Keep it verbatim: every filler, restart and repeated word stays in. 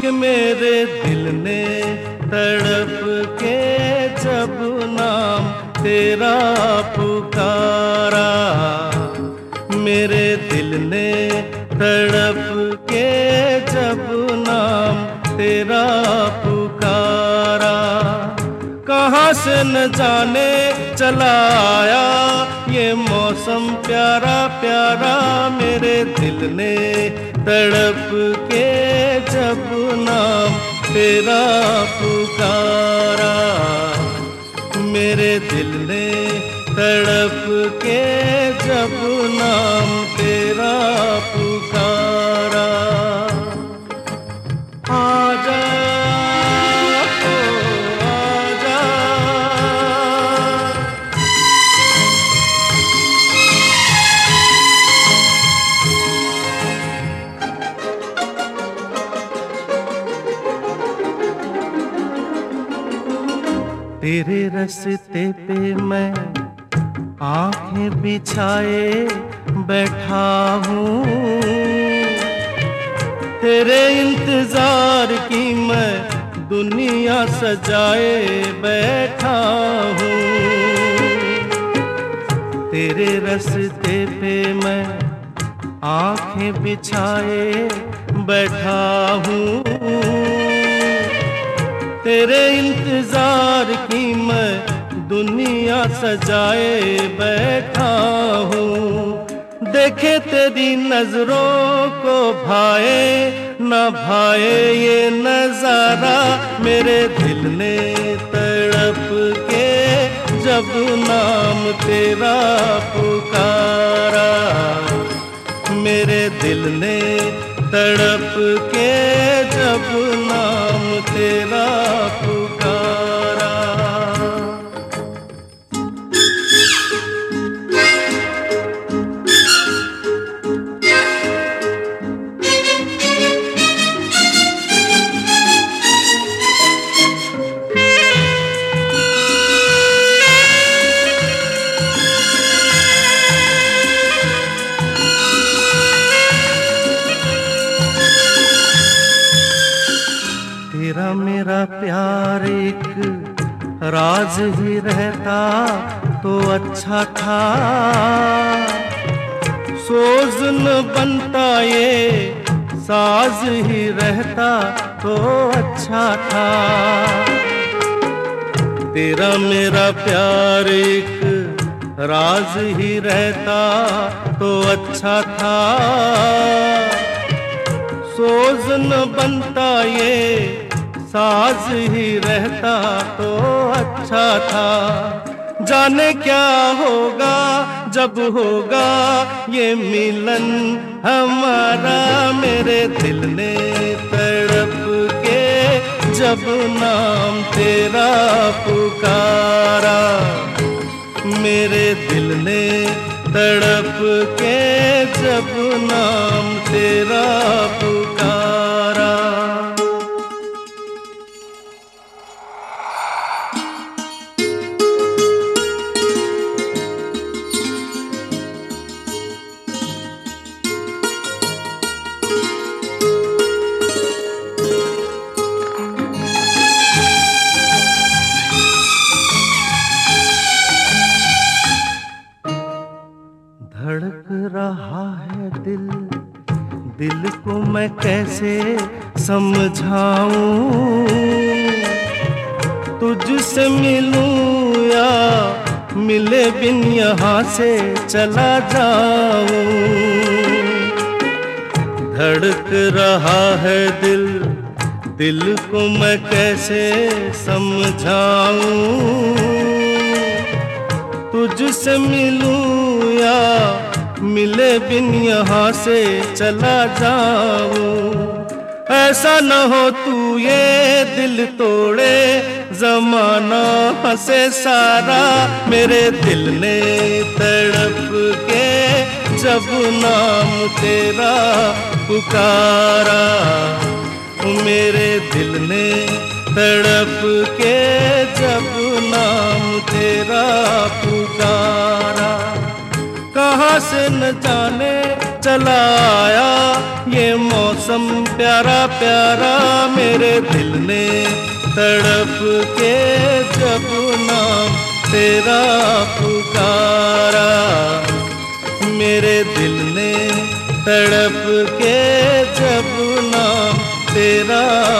कि मेरे दिल ने तड़प के जब नाम तेरा पुकारा, मेरे दिल ने तड़प के जब नाम तेरा पुकारा। कहाँ से न जाने चला आया ये मौसम प्यारा प्यारा, मेरे दिल ने तड़प के जब नाम तेरा पुकारा, मेरे दिल ने तड़प के जब नाम तेरा पुकारा। आजा तेरे रास्ते पे मैं आंखें बिछाए बैठा हूँ, तेरे इंतजार की मैं दुनिया सजाए बैठा हूँ। तेरे रास्ते पे मैं आंखें बिछाए बैठा हूँ, तेरे इंतजार की मैं दुनिया सजाए बैठा हूँ। देखे तेरी नजरों को भाए न भाए ये नजारा, मेरे दिल ने तड़प के जब नाम तेरा पुकारा, मेरे दिल ने तड़प के जब नाम तेरा पुकारा। तेरा मेरा प्यार एक राज ही रहता तो अच्छा था, सोज न बनता ये साज ही रहता तो अच्छा था। तेरा मेरा प्यार एक राज ही रहता तो अच्छा था, सोज न बनता ये साज ही रहता तो अच्छा था। जाने क्या होगा जब होगा ये मिलन हमारा, मेरे दिल ने तड़प के जब नाम तेरा पुकारा, मेरे दिल ने तड़प के जब नाम तेरा पुकारा। धड़क रहा है दिल, दिल को मैं कैसे समझाऊं, तुझसे मिलूं या मिले बिन यहाँ से चला जाऊं। धड़क रहा है दिल, दिल को मैं कैसे समझाऊं, तुझसे मिलूं या मिले बिन यहाँ से चला जाऊं। ऐसा न हो तू ये दिल तोड़े, जमाना हंसे सारा, मेरे दिल ने तड़प के जब नाम तेरा पुकारा, मेरे दिल ने तड़प के जब नाम तेरा पुकारा। कहाँ से न जाने चला आया ये मौसम प्यारा प्यारा, मेरे दिल ने तड़प के जब नाम तेरा पुकारा, मेरे दिल ने तड़प के जब नाम तेरा